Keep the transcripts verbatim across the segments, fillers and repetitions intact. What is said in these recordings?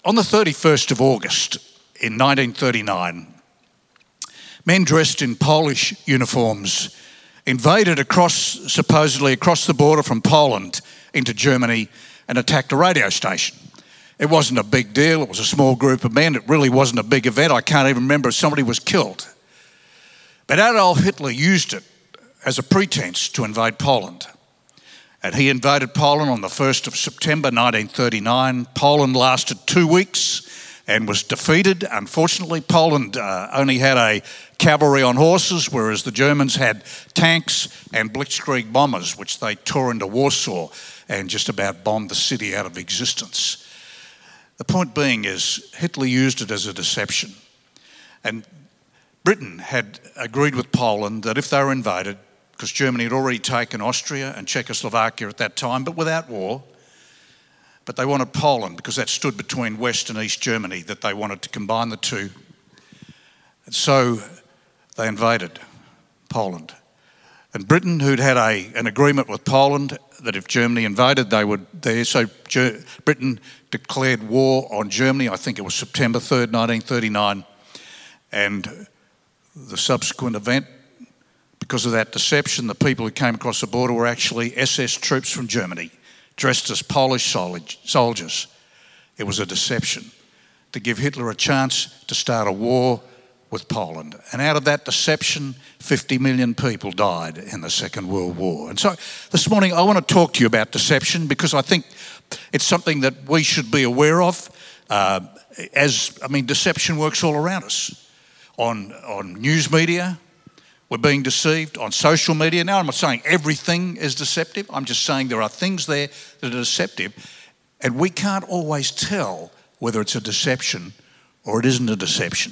on the thirty-first of August in nineteen thirty-nine, men dressed in Polish uniforms invaded across, supposedly across the border from Poland into Germany and attacked a radio station. It wasn't a big deal. It was a small group of men. It really wasn't a big event. I can't even remember if somebody was killed. But Adolf Hitler used it as a pretense to invade Poland. And he invaded Poland on the first of September nineteen thirty-nine. Poland lasted two weeks and was defeated. Unfortunately, Poland uh, only had a cavalry on horses, whereas the Germans had tanks and blitzkrieg bombers, which they tore into Warsaw and just about bombed the city out of existence. The point being is Hitler used it as a deception. And Britain had agreed with Poland that if they were invaded, because Germany had already taken Austria and Czechoslovakia at that time, but without war, but they wanted Poland because that stood between West and East Germany, that they wanted to combine the two. And so they invaded Poland. And Britain, who'd had a, an agreement with Poland that if Germany invaded, they would there. So Ger- Britain declared war on Germany. I think it was September third, nineteen thirty-nine. And the subsequent event, because of that deception, the people who came across the border were actually S S troops from Germany, dressed as Polish soldiers. It was a deception to give Hitler a chance to start a war with Poland. And out of that deception, fifty million people died in the Second World War. And so this morning I want to talk to you about deception because I think it's something that we should be aware of. Uh, as I mean, deception works all around us. On, on news media, we're being deceived. On social media, now I'm not saying everything is deceptive. I'm just saying there are things there that are deceptive. And we can't always tell whether it's a deception or it isn't a deception.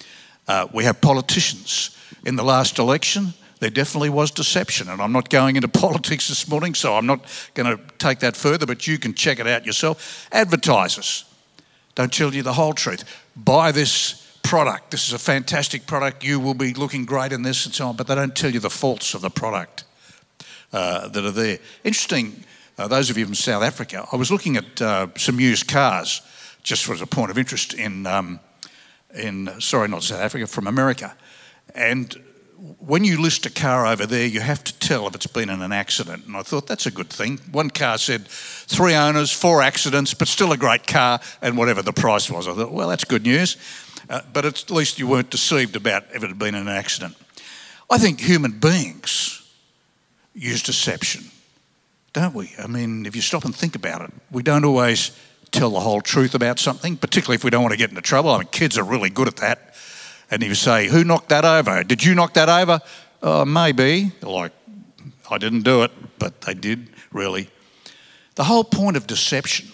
Uh, we have politicians. In the last election, there definitely was deception. And I'm not going into politics this morning, so I'm not going to take that further, but you can check it out yourself. Advertisers don't tell you the whole truth. Buy this product. This is a fantastic product. You will be looking great in this and so on, but they don't tell you the faults of the product uh, that are there. Interesting, uh, those of you from South Africa, I was looking at uh, some used cars, just as a point of interest in, um, in sorry, not South Africa, from America. And when you list a car over there, you have to tell if it's been in an accident. And I thought, that's a good thing. One car said three owners, four accidents, but still a great car, and whatever the price was. I thought, well, that's good news. Uh, but at least you weren't deceived about if it had been an accident. I think human beings use deception, don't we? I mean, if you stop and think about it, we don't always tell the whole truth about something, particularly if we don't want to get into trouble. I mean, kids are really good at that. And if you say, who knocked that over? Did you knock that over? Oh, maybe. Like, I didn't do it, but they did, really. The whole point of deception,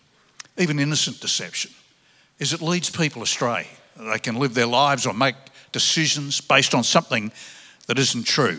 even innocent deception, is it leads people astray. They can live their lives or make decisions based on something that isn't true.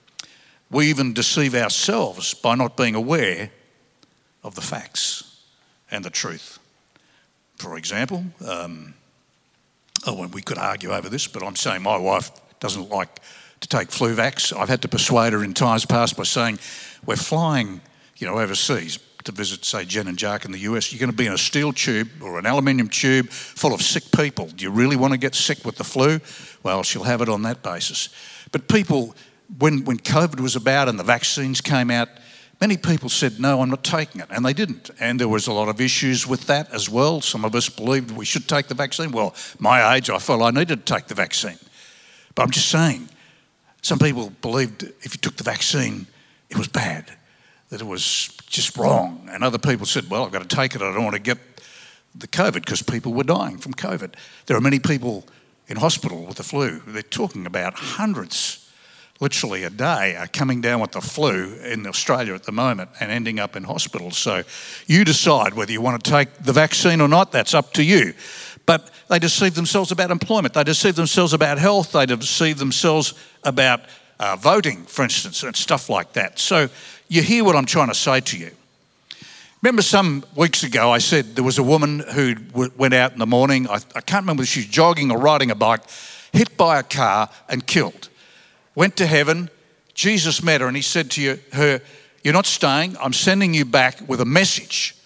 We even deceive ourselves by not being aware of the facts and the truth. For example, um, oh, well, we could argue over this, but I'm saying my wife doesn't like to take Fluvax. I've had to persuade her in times past by saying, we're flying, you know, overseas to visit, say, Jen and Jack in the U S, you're going to be in a steel tube or an aluminium tube full of sick people. Do you really want to get sick with the flu? Well, she'll have it on that basis. But people, when, when COVID was about and the vaccines came out, many people said, no, I'm not taking it, and they didn't. And there was a lot of issues with that as well. Some of us believed we should take the vaccine. Well, my age, I felt I needed to take the vaccine. But I'm just saying, some people believed if you took the vaccine, it was bad, that it was just wrong. And other people said, well, I've got to take it. I don't want to get the COVID because people were dying from COVID. There are many people in hospital with the flu. They're talking about hundreds, literally a day, are coming down with the flu in Australia at the moment and ending up in hospital. So you decide whether you want to take the vaccine or not. That's up to you. But they deceive themselves about employment. They deceive themselves about health. They deceive themselves about uh, voting, for instance, and stuff like that. So you hear what I'm trying to say to you. Remember some weeks ago I said there was a woman who w- went out in the morning, I, I can't remember if she was jogging or riding a bike, hit by a car and killed. Went to heaven, Jesus met her and he said to you, her, you're not staying, I'm sending you back with a message.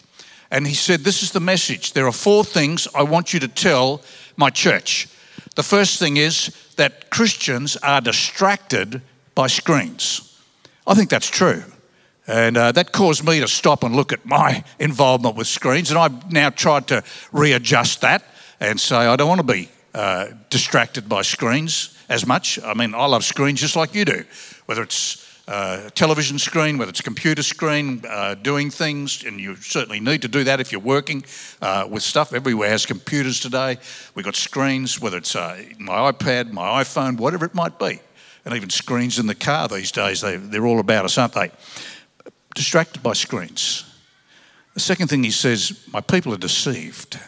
And he said, this is the message. There are four things I want you to tell my church. The first thing is that Christians are distracted by screens. I think that's true. And uh, that caused me to stop and look at my involvement with screens. And I've now tried to readjust that and say I don't want to be uh, distracted by screens as much. I mean, I love screens just like you do, whether it's Uh, a television screen, whether it's a computer screen, uh, doing things, and you certainly need to do that if you're working uh, with stuff. Everywhere has computers today. We've got screens, whether it's uh, my iPad, my iPhone, whatever it might be. And even screens in the car these days, they, they're all about us, aren't they? Distracted by screens. The second thing he says, my people are deceived.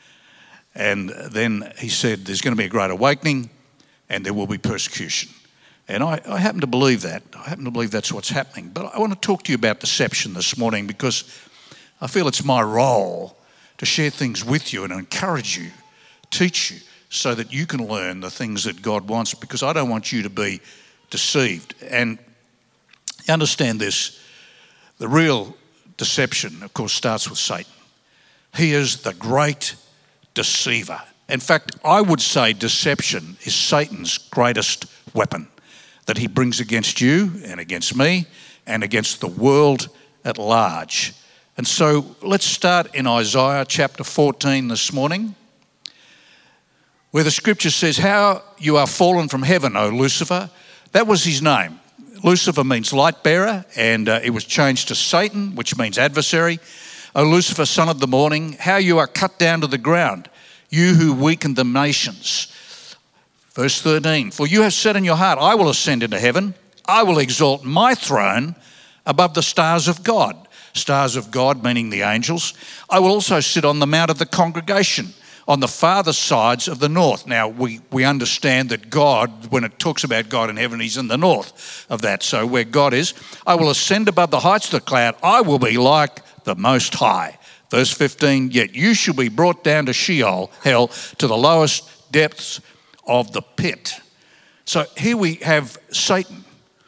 And then he said, there's going to be a great awakening and there will be persecution. And I, I happen to believe that. I happen to believe that's what's happening. But I want to talk to you about deception this morning because I feel it's my role to share things with you and encourage you, teach you, so that you can learn the things that God wants, because I don't want you to be deceived. And understand this, the real deception, of course, starts with Satan. He is the great deceiver. In fact, I would say deception is Satan's greatest weapon that he brings against you and against me and against the world at large. And so let's start in Isaiah chapter fourteen this morning, where the scripture says, how you are fallen from heaven, O Lucifer. That was his name. Lucifer means light bearer, and uh, it was changed to Satan, which means adversary. O Lucifer, son of the morning, how you are cut down to the ground, you who weakened the nations. Verse thirteen, for you have said in your heart, I will ascend into heaven. I will exalt my throne above the stars of God. Stars of God, meaning the angels. I will also sit on the mount of the congregation on the farther sides of the north. Now, we, we understand that God, when it talks about God in heaven, he's in the north of that. So where God is, I will ascend above the heights of the cloud. I will be like the Most High. Verse fifteen, yet you shall be brought down to Sheol, hell, to the lowest depths of the pit. So here we have Satan,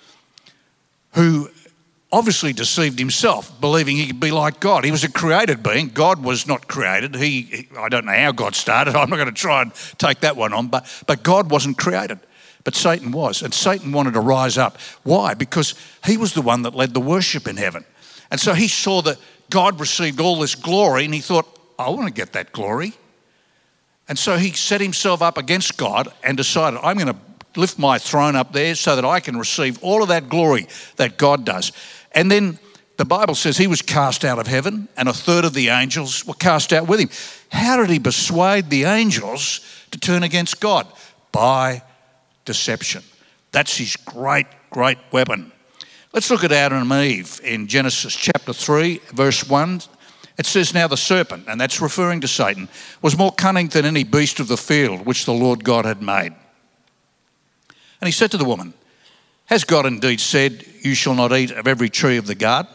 who obviously deceived himself, believing he could be like God. He was a created being. God was not created. He, he I don't know how God started. I'm not going to try and take that one on, but, but God wasn't created. But Satan was, and Satan wanted to rise up. Why? Because he was the one that led the worship in heaven. And so he saw that God received all this glory, and he thought, I want to get that glory. And so he set himself up against God and decided, I'm going to lift my throne up there so that I can receive all of that glory that God does. And then the Bible says he was cast out of heaven, and a third of the angels were cast out with him. How did he persuade the angels to turn against God? By deception. That's his great, great weapon. Let's look at Adam and Eve in Genesis chapter three, verse one. It says, now the serpent, and that's referring to Satan, was more cunning than any beast of the field which the Lord God had made. And he said to the woman, has God indeed said, you shall not eat of every tree of the garden?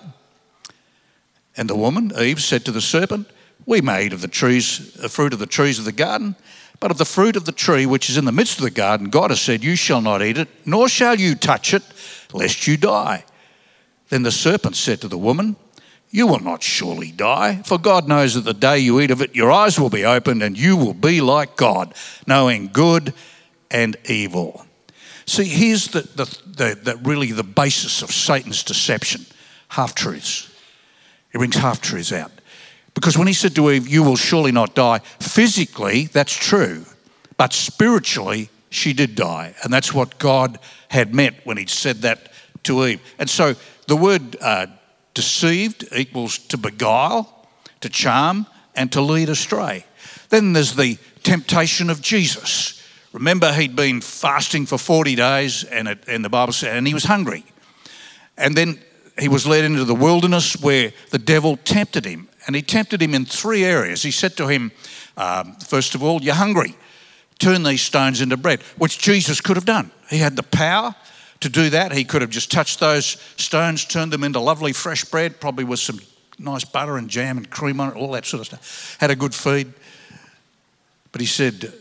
And the woman, Eve, said to the serpent, we may eat of the trees, the fruit of the trees of the garden, but of the fruit of the tree which is in the midst of the garden, God has said, you shall not eat it, nor shall you touch it, lest you die. Then the serpent said to the woman, you will not surely die, for God knows that the day you eat of it, your eyes will be opened and you will be like God, knowing good and evil. See, here's the, the, the, the really the basis of Satan's deception, half-truths. He brings half-truths out. Because when he said to Eve, you will surely not die, physically, that's true. But spiritually, she did die. And that's what God had meant when he said that to Eve. And so the word uh, deceived equals to beguile, to charm, and to lead astray. Then there's the temptation of Jesus. Remember, he'd been fasting for forty days, and, it, and the Bible said, and he was hungry. And then he was led into the wilderness where the devil tempted him. And he tempted him in three areas. He said to him, um, first of all, you're hungry. Turn these stones into bread, which Jesus could have done. He had the power to do that. He could have just touched those stones, turned them into lovely fresh bread, probably with some nice butter and jam and cream on it, all that sort of stuff. Had a good feed. But he said,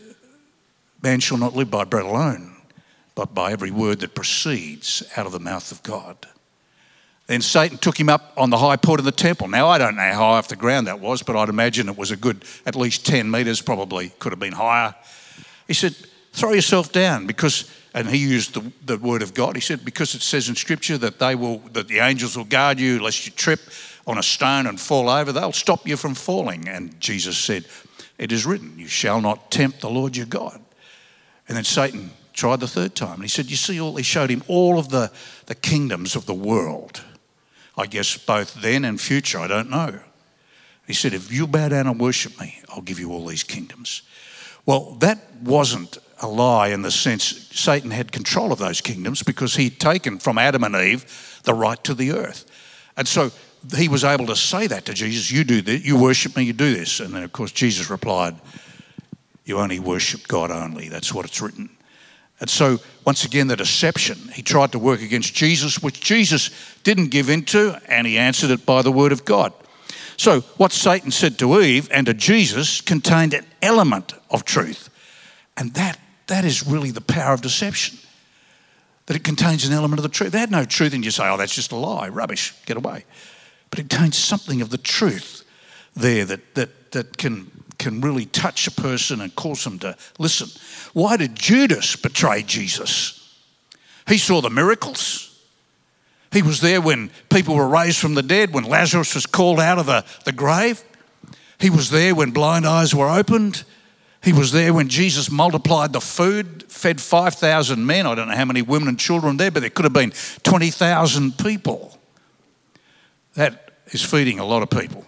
man shall not live by bread alone, but by every word that proceeds out of the mouth of God. Then Satan took him up on the high point of the temple. Now, I don't know how high off the ground that was, but I'd imagine it was a good, at least ten metres, probably could have been higher. He said, throw yourself down because, and he used the, the word of God. He said, because it says in Scripture that they will, that the angels will guard you lest you trip on a stone and fall over. They'll stop you from falling. And Jesus said, it is written, you shall not tempt the Lord your God. And then Satan tried the third time. And he said, you see, all, he showed him all of the, the kingdoms of the world. I guess both then and future, I don't know. He said, if you bow down and worship me, I'll give you all these kingdoms. Well, that wasn't a lie in the sense Satan had control of those kingdoms because he'd taken from Adam and Eve the right to the earth. And so he was able to say that to Jesus, you do this, you worship me, you do this. And then, of course, Jesus replied, you only worship God only. That's what it's written. And so, once again, the deception, he tried to work against Jesus, which Jesus didn't give into, and he answered it by the word of God. So, what Satan said to Eve and to Jesus contained an element of truth. And that, that is really the power of deception, that it contains an element of the truth. They had no truth, and you say, oh, that's just a lie, rubbish, get away. But it contains something of the truth there that, that, that can... can really touch a person and cause them to listen. Why did Judas betray Jesus? He saw the miracles. He was there when people were raised from the dead, when Lazarus was called out of the, the grave. He was there when blind eyes were opened. He was there when Jesus multiplied the food, fed five thousand men. I don't know how many women and children there, but there could have been twenty thousand people. That is feeding a lot of people.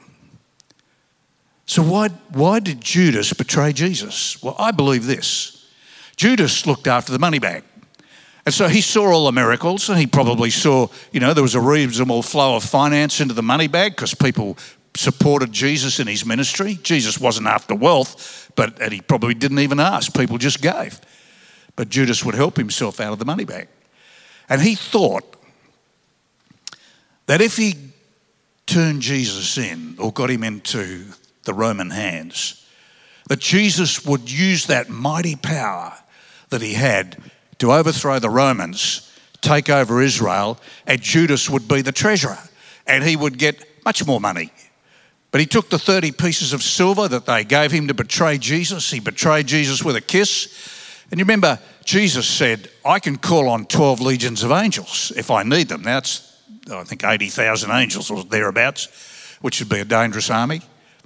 So why, why did Judas betray Jesus? Well, I believe this. Judas looked after the money bag. And so he saw all the miracles, and he probably saw, you know, there was a reasonable flow of finance into the money bag because people supported Jesus in his ministry. Jesus wasn't after wealth, but and he probably didn't even ask. People just gave. But Judas would help himself out of the money bag. And he thought that if he turned Jesus in or got him into the Roman hands, that Jesus would use that mighty power that he had to overthrow the Romans, take over Israel, and Judas would be the treasurer, and he would get much more money. But he took the thirty pieces of silver that they gave him to betray Jesus. He betrayed Jesus with a kiss. And you remember, Jesus said, I can call on twelve legions of angels if I need them. Now, that's, I think, eighty thousand angels or thereabouts, which would be a dangerous army.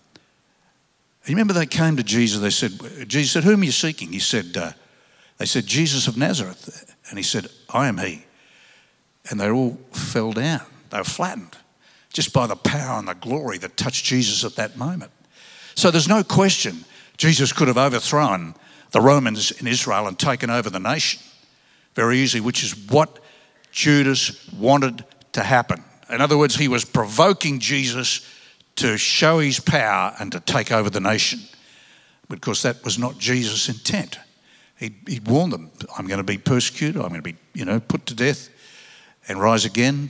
You remember they came to Jesus, they said, Jesus said, whom are you seeking? He said, uh, they said, Jesus of Nazareth. And he said, I am he. And they all fell down. They were flattened just by the power and the glory that touched Jesus at that moment. So there's no question Jesus could have overthrown the Romans in Israel and taken over the nation very easily, which is what Judas wanted to happen. In other words, he was provoking Jesus to show his power and to take over the nation, because that was not Jesus' intent. He, he warned them, I'm going to be persecuted, I'm going to be, you know, put to death and rise again.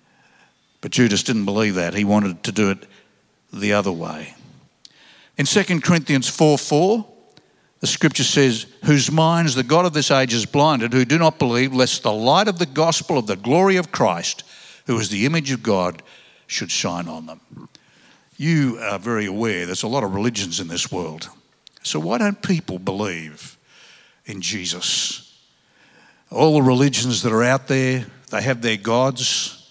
But Judas didn't believe that. He wanted to do it the other way. In Second Corinthians four four, the scripture says, whose minds the God of this age is blinded, who do not believe, lest the light of the gospel of the glory of Christ, who is the image of God, should shine on them. You are very aware there's a lot of religions in this world. So why don't people believe in Jesus? All the religions that are out there, they have their gods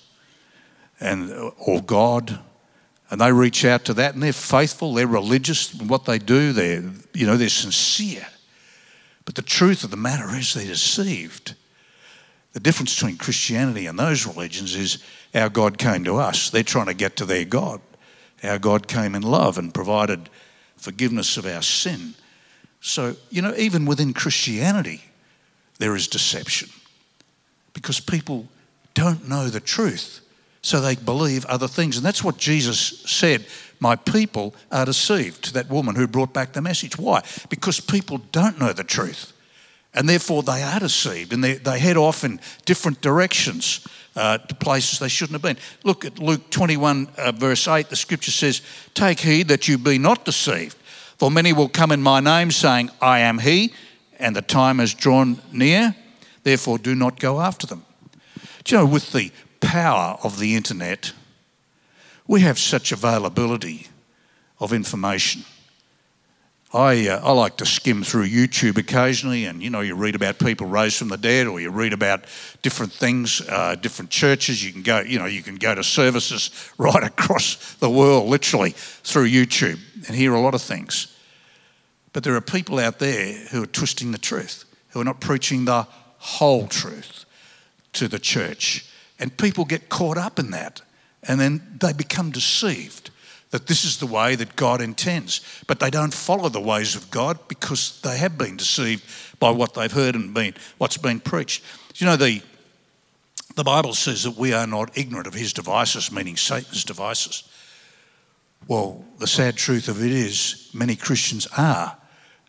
and or God, and they reach out to that, and they're faithful, they're religious in what they do, they're, you know, they're sincere. But the truth of the matter is they're deceived. The difference between Christianity and those religions is our God came to us. They're trying to get to their God. Our God came in love and provided forgiveness of our sin. So, you know, even within Christianity, there is deception because people don't know the truth, so they believe other things. And that's what Jesus said, my people are deceived, to that woman who brought back the message. Why? Because people don't know the truth, and therefore they are deceived, and they, they head off in different directions. Uh, to places they shouldn't have been. Look at Luke twenty-one, uh, verse eight. The scripture says, take heed that you be not deceived, for many will come in my name saying, I am he, and the time has drawn near. Therefore do not go after them. Do you know, with the power of the internet, we have such availability of information. I, uh, I like to skim through YouTube occasionally, and you know, you read about people raised from the dead, or you read about different things, uh, different churches. You can go, you know, you can go to services right across the world, literally through YouTube, and hear a lot of things. But there are people out there who are twisting the truth, who are not preaching the whole truth to the church, and people get caught up in that, and then they become deceived that this is the way that God intends. But they don't follow the ways of God because they have been deceived by what they've heard and been what's been preached. You know, the, the Bible says that we are not ignorant of his devices, meaning Satan's devices. Well, the sad truth of it is many Christians are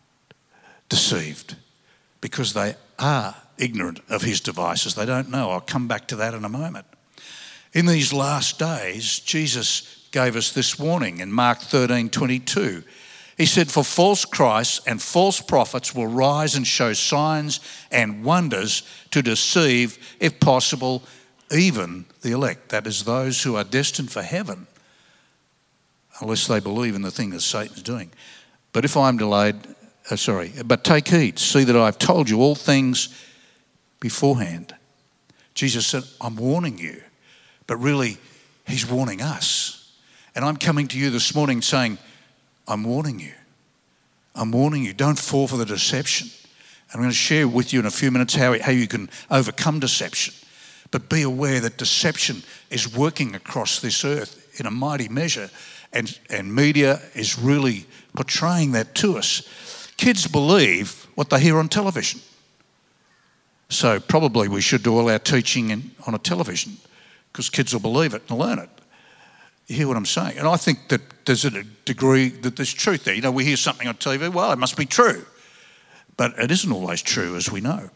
deceived because they are ignorant of his devices. They don't know. I'll come back to that in a moment. In these last days, Jesus gave us this warning in Mark thirteen twenty-two. He said, "For false Christs and false prophets will rise and show signs and wonders to deceive, if possible, even the elect." That is, those who are destined for heaven, unless they believe in the thing that Satan's doing. But if I'm delayed, uh, sorry, but take heed, see that I've told you all things beforehand. Jesus said, I'm warning you. But really, he's warning us. And I'm coming to you this morning saying, I'm warning you. I'm warning you. Don't fall for the deception. And I'm going to share with you in a few minutes how, how you can overcome deception. But be aware that deception is working across this earth in a mighty measure. And, and media is really portraying that to us. Kids believe what they hear on television. So probably we should do all our teaching in, on a television, because kids will believe it and learn it. You hear what I'm saying? And I think that there's a degree that there's truth there. You know, we hear something on T V, well, it must be true. But it isn't always true, as we know.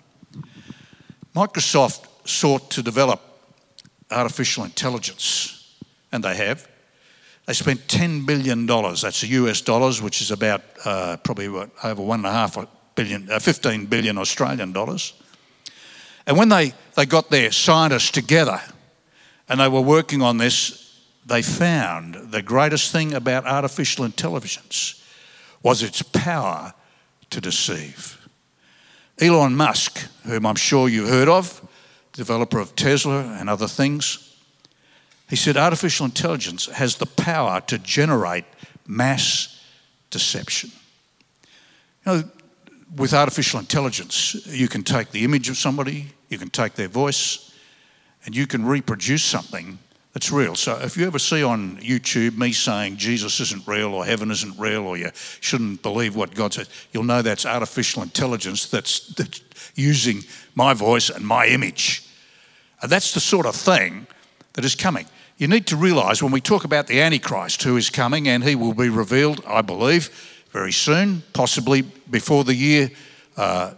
Microsoft sought to develop artificial intelligence, and they have. They spent ten billion dollars, that's the U S dollars, which is about uh, probably what, over one and a half billion, uh, fifteen billion Australian dollars. And when they, they got their scientists together and they were working on this, they found the greatest thing about artificial intelligence was its power to deceive. Elon Musk, whom I'm sure you heard of, developer of Tesla and other things, he said artificial intelligence has the power to generate mass deception. You know, with artificial intelligence, you can take the image of somebody, you can take their voice, and you can reproduce something that's real. So if you ever see on YouTube me saying Jesus isn't real or heaven isn't real or you shouldn't believe what God says, you'll know that's artificial intelligence that's, that's using my voice and my image. And that's the sort of thing that is coming. You need to realise when we talk about the Antichrist who is coming, and he will be revealed, I believe, very soon, possibly before the year uh,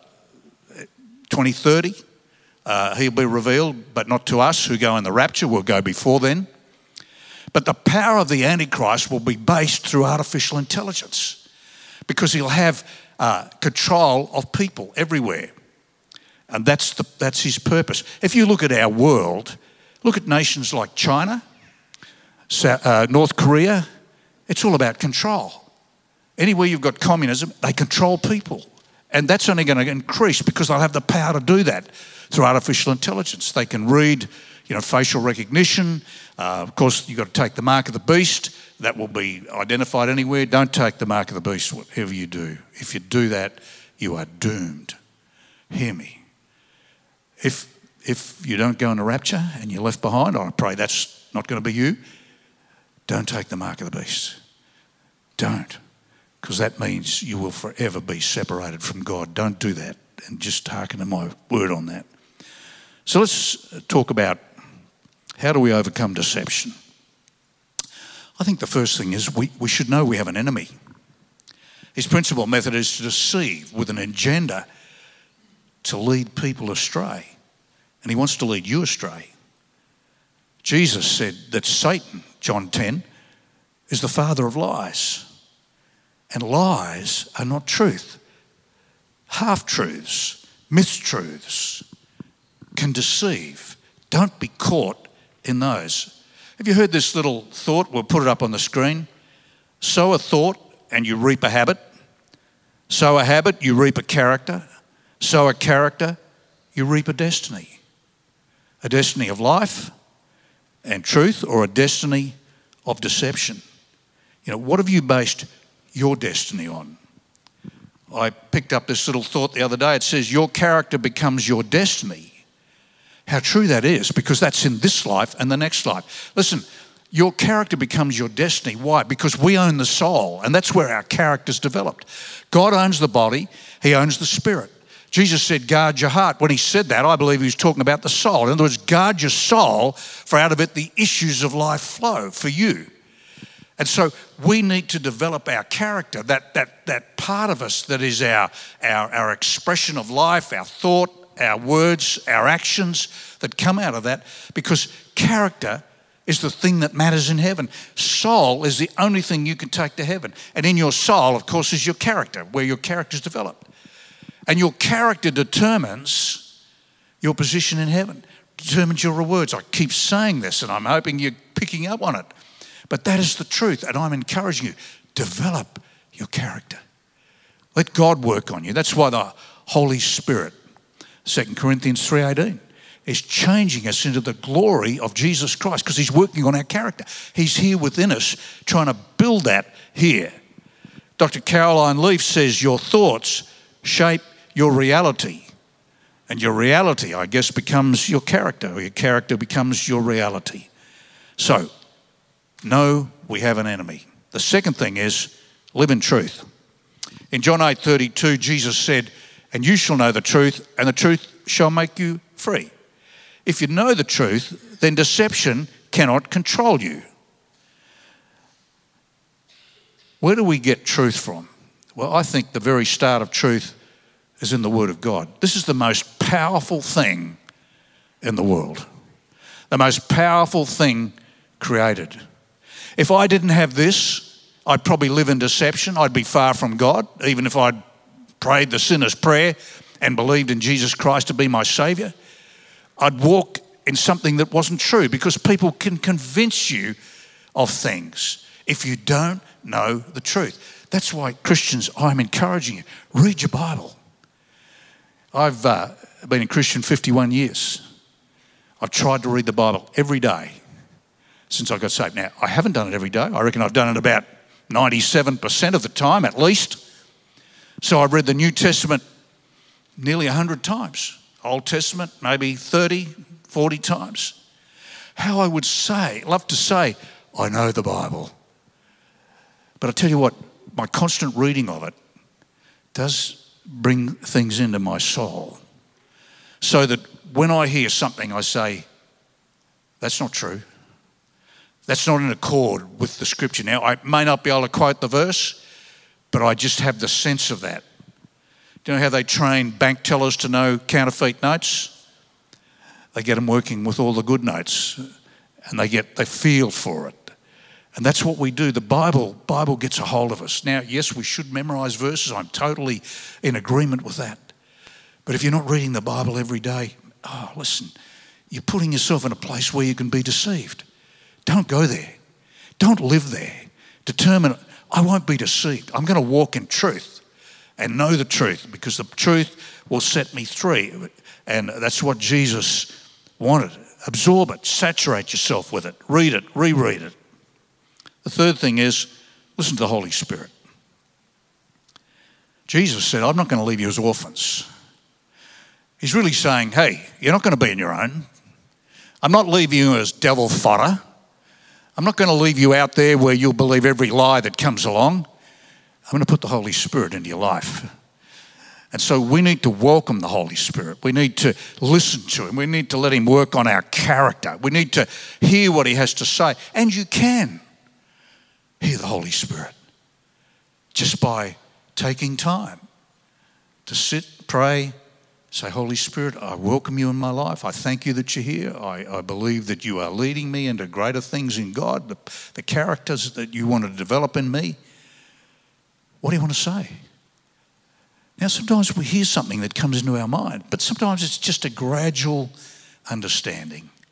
twenty thirty. Uh, he'll be revealed, but not to us who go in the rapture. We'll go before then. But the power of the Antichrist will be based through artificial intelligence, because he'll have uh, control of people everywhere. And that's, the, that's his purpose. If you look at our world, look at nations like China, South, uh, North Korea, it's all about control. Anywhere you've got communism, they control people. And that's only going to increase because they'll have the power to do that through artificial intelligence. They can read, you know, facial recognition. Uh, of course, you've got to take the mark of the beast. That will be identified anywhere. Don't take the mark of the beast, whatever you do. If you do that, you are doomed. Hear me. If, if you don't go in the rapture and you're left behind, I pray that's not going to be you, don't take the mark of the beast. Don't. Because that means you will forever be separated from God. Don't do that, and just hearken to my word on that. So let's talk about how do we overcome deception. I think the first thing is we, we should know we have an enemy. His principal method is to deceive with an agenda to lead people astray. And he wants to lead you astray. Jesus said that Satan, John ten, is the father of lies. And lies are not truth. Half-truths, mistruths can deceive. Don't be caught in those. Have you heard this little thought? We'll put it up on the screen. Sow a thought and you reap a habit. Sow a habit, you reap a character. Sow a character, you reap a destiny. A destiny of life and truth, or a destiny of deception. You know, what have you based your destiny on? I picked up this little thought the other day. It says, your character becomes your destiny. How true that is, because that's in this life and the next life. Listen, your character becomes your destiny. Why? Because we own the soul, and that's where our character's developed. God owns the body, he owns the spirit. Jesus said, guard your heart. When he said that, I believe he was talking about the soul. In other words, guard your soul, for out of it the issues of life flow for you. And so we need to develop our character, that that that part of us that is our, our, our expression of life, our thought, our words, our actions that come out of that, because character is the thing that matters in heaven. Soul is the only thing you can take to heaven. And in your soul, of course, is your character, where your character's developed. And your character determines your position in heaven, determines your rewards. I keep saying this, and I'm hoping you're picking up on it. But that is the truth, and I'm encouraging you, develop your character. Let God work on you. That's why the Holy Spirit, Second Corinthians three eighteen, is changing us into the glory of Jesus Christ, because he's working on our character. He's here within us, trying to build that here. Doctor Caroline Leaf says, your thoughts shape your reality. And your reality, I guess, becomes your character, or your character becomes your reality. So, know we have an enemy. The second thing is, live in truth. In John eight thirty-two, Jesus said, and you shall know the truth, and the truth shall make you free. If you know the truth, then deception cannot control you. Where do we get truth from? Well, I think the very start of truth is in the Word of God. This is the most powerful thing in the world. The most powerful thing created. If I didn't have this, I'd probably live in deception. I'd be far from God, even if I'd prayed the sinner's prayer and believed in Jesus Christ to be my Saviour. I'd walk in something that wasn't true, because people can convince you of things if you don't know the truth. That's why, Christians, I'm encouraging you, read your Bible. I've uh, been a Christian fifty-one years. I've tried to read the Bible every day since I got saved. Now, I haven't done it every day. I reckon I've done it about ninety-seven percent of the time at least. So I've read the New Testament nearly one hundred times. Old Testament, maybe thirty, forty times. How I would say, love to say, I know the Bible. But I tell you what, my constant reading of it does bring things into my soul, so that when I hear something, I say, that's not true. That's not in accord with the scripture. Now, I may not be able to quote the verse, but I just have the sense of that. Do you know how they train bank tellers to know counterfeit notes? They get them working with all the good notes, and they get they feel for it. And that's what we do. The Bible, Bible gets a hold of us. Now, yes, we should memorize verses. I'm totally in agreement with that. But if you're not reading the Bible every day, oh, listen, you're putting yourself in a place where you can be deceived. Don't go there. Don't live there. Determine, I won't be deceived. I'm going to walk in truth and know the truth, because the truth will set me free. And that's what Jesus wanted. Absorb it. Saturate yourself with it. Read it. Reread it. The third thing is, listen to the Holy Spirit. Jesus said, I'm not going to leave you as orphans. He's really saying, hey, you're not going to be on your own. I'm not leaving you as devil fodder. I'm not going to leave you out there where you'll believe every lie that comes along. I'm going to put the Holy Spirit into your life. And so we need to welcome the Holy Spirit. We need to listen to him. We need to let him work on our character. We need to hear what he has to say. And you can hear the Holy Spirit just by taking time to sit, pray, say, Holy Spirit, I welcome you in my life. I thank you that you're here. I, I believe that you are leading me into greater things in God, the, the characters that you want to develop in me. What do you want to say? Now, sometimes we hear something that comes into our mind, but sometimes it's just a gradual understanding.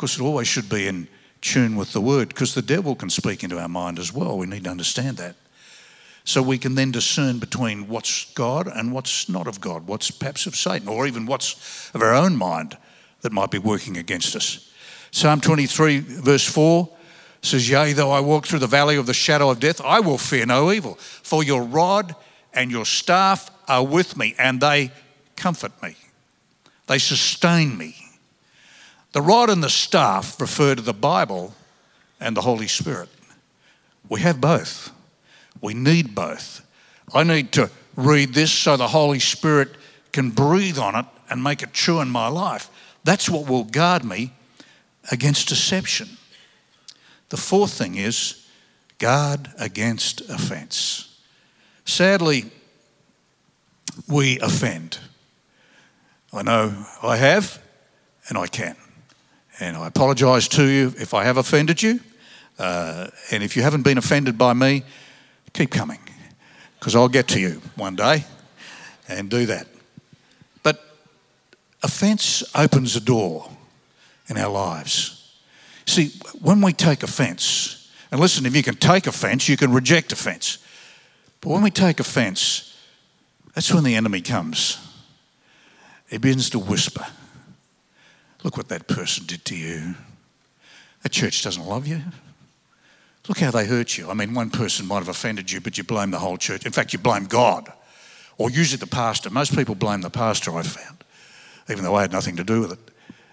course, it always should be in tune with the word, because the devil can speak into our mind as well. We need to understand that. So we can then discern between what's God and what's not of God, what's perhaps of Satan, or even what's of our own mind that might be working against us. Psalm twenty-three verse four says, yea, though I walk through the valley of the shadow of death, I will fear no evil, for your rod and your staff are with me, and they comfort me. They sustain me. The rod and the staff refer to the Bible and the Holy Spirit. We have both. We need both. I need to read this so the Holy Spirit can breathe on it and make it true in my life. That's what will guard me against deception. The fourth thing is guard against offence. Sadly, we offend. I know I have, and I can. And I apologise to you if I have offended you. Uh, and if you haven't been offended by me, keep coming, because I'll get to you one day and do that. But offence opens a door in our lives. See, when we take offence, and listen, if you can take offence, you can reject offence. But when we take offence, that's when the enemy comes. He begins to whisper, look what that person did to you. That church doesn't love you. Look how they hurt you. I mean, one person might have offended you, but you blame the whole church. In fact, you blame God, or usually the pastor. Most people blame the pastor, I've found, even though I had nothing to do with it.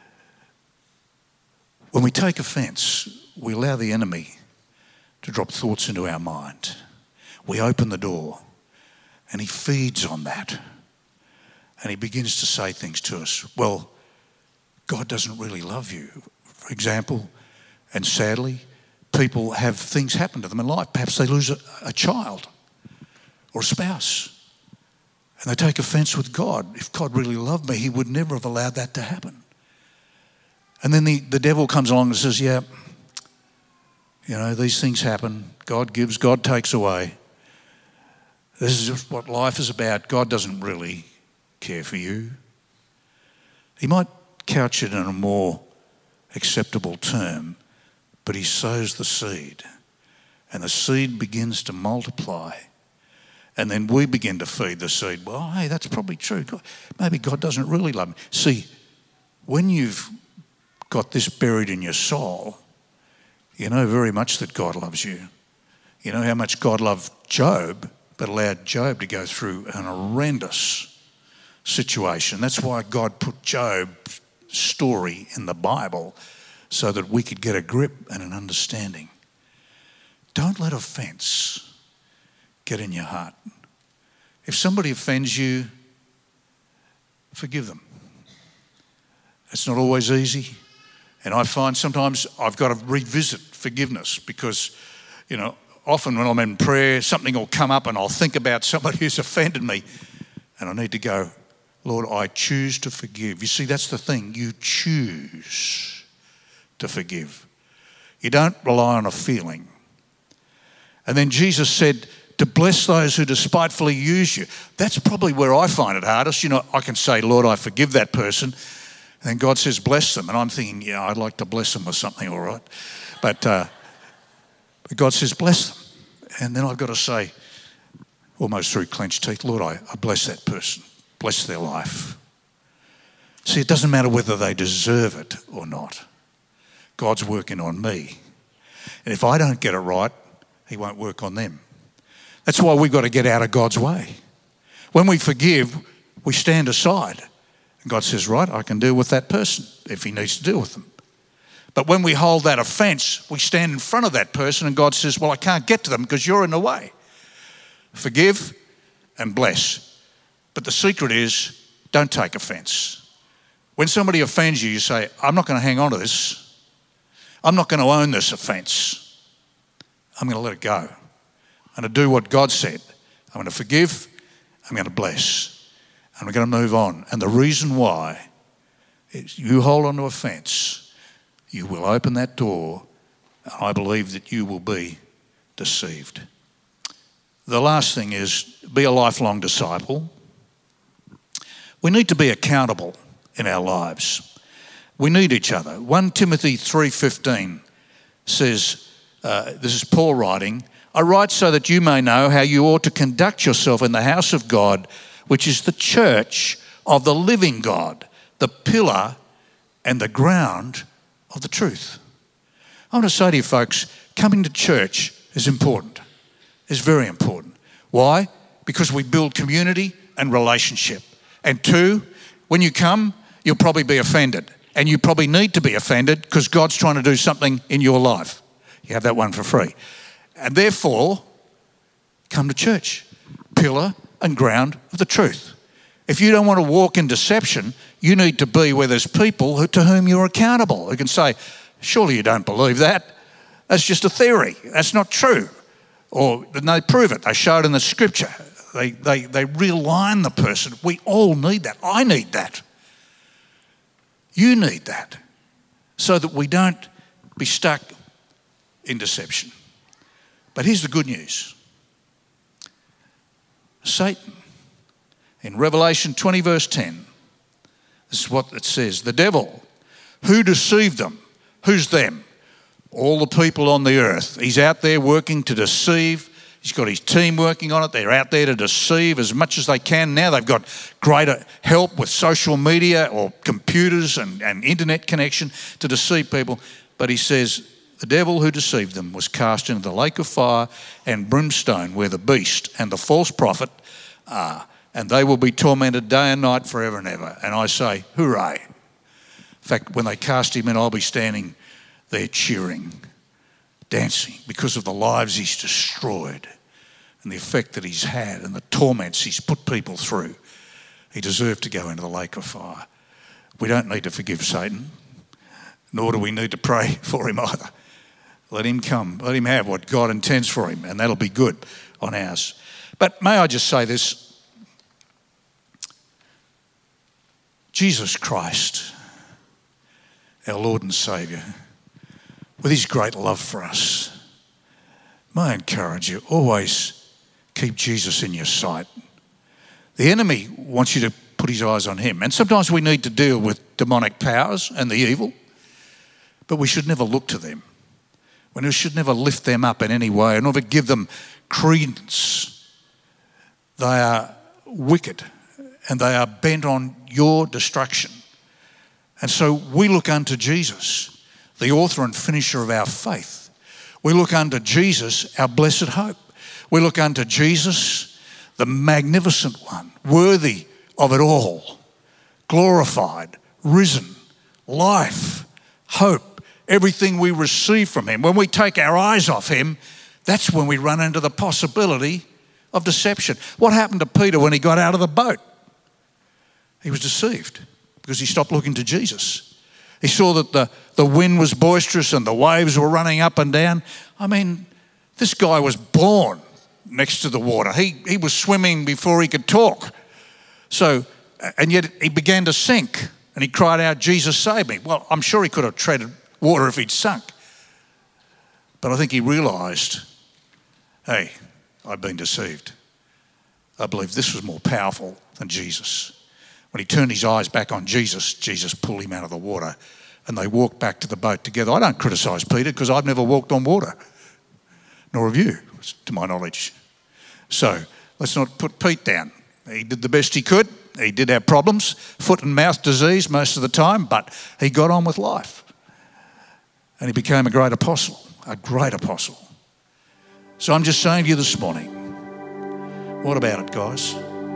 When we take offence, we allow the enemy to drop thoughts into our mind. We open the door, and he feeds on that. And he begins to say things to us. Well, God doesn't really love you, for example. And sadly, people have things happen to them in life. Perhaps they lose a, a child or a spouse. And they take offence with God. If God really loved me, he would never have allowed that to happen. And then the, the devil comes along and says, yeah, you know, these things happen. God gives, God takes away. This is just what life is about. God doesn't really care for you. He might couch it in a more acceptable term, but he sows the seed, and the seed begins to multiply. And then we begin to feed the seed. Well, hey, that's probably true. Maybe God doesn't really love me. See, when you've got this buried in your soul, you know very much that God loves you. You know how much God loved Job, but allowed Job to go through an horrendous situation. That's why God put Job's story in the Bible, so that we could get a grip and an understanding. Don't let offence get in your heart. If somebody offends you, forgive them. It's not always easy. And I find sometimes I've got to revisit forgiveness, because, you know, often when I'm in prayer, something will come up and I'll think about somebody who's offended me, and I need to go, Lord, I choose to forgive. You see, that's the thing. You choose to forgive. You don't rely on a feeling. And then Jesus said to bless those who despitefully use you. That's probably where I find it hardest. You know, I can say, Lord, I forgive that person. And then God says, bless them. And I'm thinking, yeah, I'd like to bless them with something, all right. But uh, God says, bless them. And then I've got to say, almost through clenched teeth, Lord, I, I bless that person. Bless their life. See, it doesn't matter whether they deserve it or not. God's working on me. And if I don't get it right, he won't work on them. That's why we've got to get out of God's way. When we forgive, we stand aside. And God says, right, I can deal with that person if he needs to deal with them. But when we hold that offence, we stand in front of that person and God says, well, I can't get to them because you're in the way. Forgive and bless. But the secret is, don't take offence. When somebody offends you, you say, I'm not going to hang on to this. I'm not going to own this offence. I'm going to let it go. I'm going to do what God said. I'm going to forgive. I'm going to bless. And we're going to move on. And the reason why is you hold on to offence, you will open that door, and I believe that you will be deceived. The last thing is, be a lifelong disciple. We need to be accountable in our lives. We need each other. First Timothy three fifteen says, uh, this is Paul writing, I write so that you may know how you ought to conduct yourself in the house of God, which is the church of the living God, the pillar and the ground of the truth. I want to say to you folks, coming to church is important, is very important. Why? Because we build community and relationship. And two, when you come, you'll probably be offended. And you probably need to be offended because God's trying to do something in your life. You have that one for free. And therefore, come to church. Pillar and ground of the truth. If you don't want to walk in deception, you need to be where there's people who, to whom you're accountable, who can say, surely you don't believe that. That's just a theory. That's not true. Or they prove it. They show it in the scripture. They, they, they realign the person. We all need that. I need that. You need that so that we don't be stuck in deception. But here's the good news. Satan, in Revelation twenty verse ten, this is what it says. The devil, who deceived them? Who's them? All the people on the earth. He's out there working to deceive. He's got his team working on it. They're out there to deceive as much as they can. Now they've got greater help with social media or computers and, and internet connection to deceive people. But he says, the devil who deceived them was cast into the lake of fire and brimstone where the beast and the false prophet are. And they will be tormented day and night forever and ever. And I say, hooray. In fact, when they cast him in, I'll be standing there cheering, dancing, because of the lives he's destroyed and the effect that he's had and the torments he's put people through. He deserved to go into the lake of fire. We don't need to forgive Satan, nor do we need to pray for him either. Let him come. Let him have what God intends for him, and that'll be good on ours. But may I just say this? Jesus Christ, our Lord and Saviour, with his great love for us, may I encourage you, always keep Jesus in your sight. The enemy wants you to put his eyes on him. And sometimes we need to deal with demonic powers and the evil, but we should never look to them. We should never lift them up in any way and never give them credence. They are wicked and they are bent on your destruction. And so we look unto Jesus, the author and finisher of our faith. We look unto Jesus, our blessed hope. We look unto Jesus, the magnificent one, worthy of it all, glorified, risen, life, hope, everything we receive from him. When we take our eyes off him, that's when we run into the possibility of deception. What happened to Peter when he got out of the boat? He was deceived because he stopped looking to Jesus. He saw that the, the wind was boisterous and the waves were running up and down. I mean, this guy was born next to the water. He, he was swimming before he could talk. So, and yet he began to sink and he cried out, Jesus, save me. Well, I'm sure he could have treaded water if he'd sunk. But I think he realised, hey, I've been deceived. I believe this was more powerful than Jesus. When he turned his eyes back on Jesus, Jesus pulled him out of the water and they walked back to the boat together. I don't criticise Peter because I've never walked on water, nor have you, to my knowledge. So let's not put Pete down. He did the best he could. He did have problems, foot and mouth disease most of the time, but he got on with life. And he became a great apostle, a great apostle. So I'm just saying to you this morning, what about it, guys?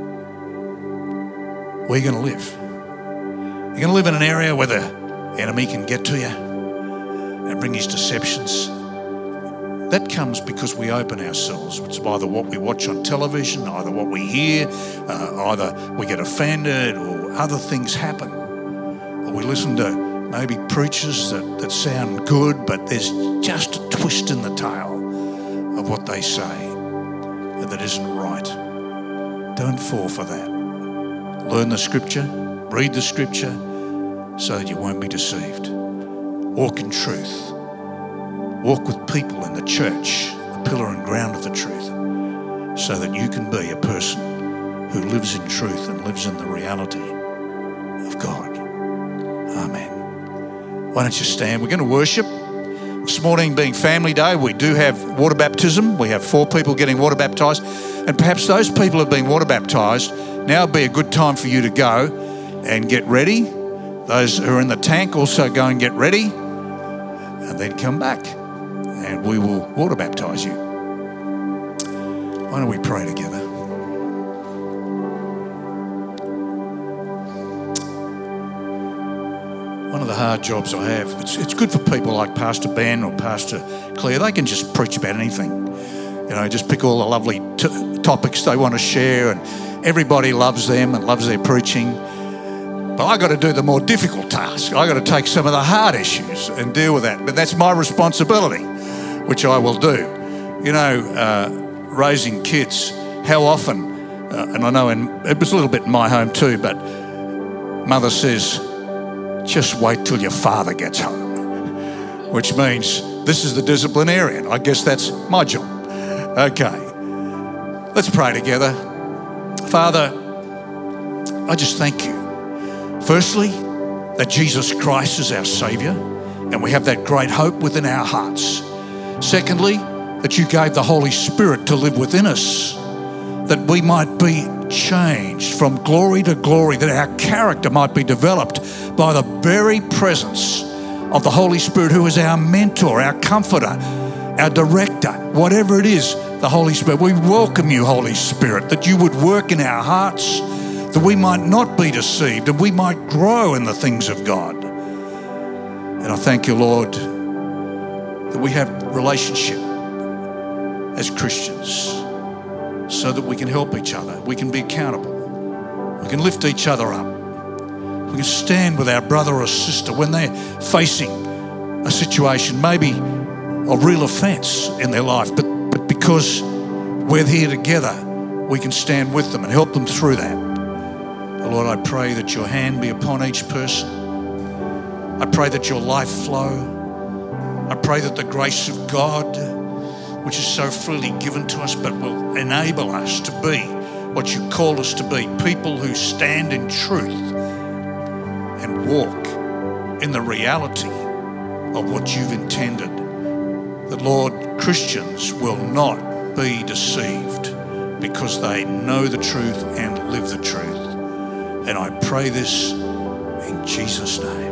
Where are you going to live? You're going to live in an area where the enemy can get to you and bring his deceptions. That comes because we open ourselves. It's either what we watch on television, either what we hear, uh, either we get offended or other things happen. Or we listen to maybe preachers that, that sound good, but there's just a twist in the tail of what they say and that isn't right. Don't fall for that. Learn the scripture, read the scripture so that you won't be deceived. Walk in truth. Walk with people in the church, the pillar and ground of the truth, so that you can be a person who lives in truth and lives in the reality of God. Amen. Why don't you stand? We're going to worship. This morning being Family Day, we do have water baptism. We have four people getting water baptised. And perhaps those people who have been water baptised, now would be a good time for you to go and get ready. Those who are in the tank also go and get ready and then come back and we will water baptise you. Why don't we pray together? One of the hard jobs I have, it's, it's good for people like Pastor Ben or Pastor Claire. They can just preach about anything. You know, just pick all the lovely t- topics they want to share, and everybody loves them and loves their preaching. But I got to do the more difficult task. I got to take some of the hard issues and deal with that. But that's my responsibility, which I will do. You know, uh, raising kids, how often, uh, and I know in, it was a little bit in my home too, but mother says, just wait till your father gets home, which means this is the disciplinarian. I guess that's my job. Okay, let's pray together. Father, I just thank you. Firstly, that Jesus Christ is our Saviour and we have that great hope within our hearts. Secondly, that you gave the Holy Spirit to live within us, that we might be changed from glory to glory, that our character might be developed by the very presence of the Holy Spirit, who is our mentor, our comforter, our director, whatever it is, the Holy Spirit. We welcome you, Holy Spirit, that you would work in our hearts, that we might not be deceived and we might grow in the things of God. And I thank you, Lord, that we have relationship as Christians so that we can help each other, we can be accountable, we can lift each other up, we can stand with our brother or sister when they're facing a situation maybe of real offence in their life, but, but because we're here together, we can stand with them and help them through that. Lord, I pray that your hand be upon each person. I pray that your life flow. I pray that the grace of God, which is so freely given to us, but will enable us to be what you called us to be, people who stand in truth and walk in the reality of what you've intended. That, Lord, Christians will not be deceived because they know the truth and live the truth. And I pray this in Jesus' name.